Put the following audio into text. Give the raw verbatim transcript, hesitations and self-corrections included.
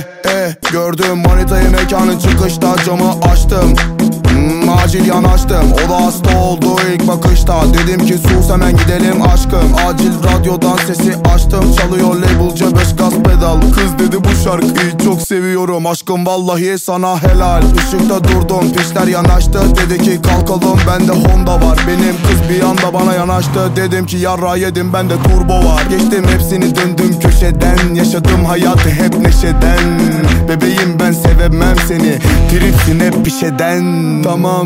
Eh eh gördüm manitayı mekanın çıkışta, camı açtım. Hmm, acil yanaştım, o da hasta oldu ilk bakışta. Dedim ki sus hemen gidelim aşkım. Acil radyodan sesi açtım, çalıyor labelce beş gaz pedal. Kız dedi bu şarkıyı çok seviyorum aşkım, vallahi sana helal. Işıkta durdum, pişler yanaştı, dedi ki kalkalım bende Honda var. Benim kız bir anda bana yanaştı, dedim ki yarra yedim bende turbo var. Geçtim hepsini döndüm köşeden, yaşadım hayatı hep neşeden. Bebeğim ben sevemem seni, tripsin hep bir şeyden. Tamam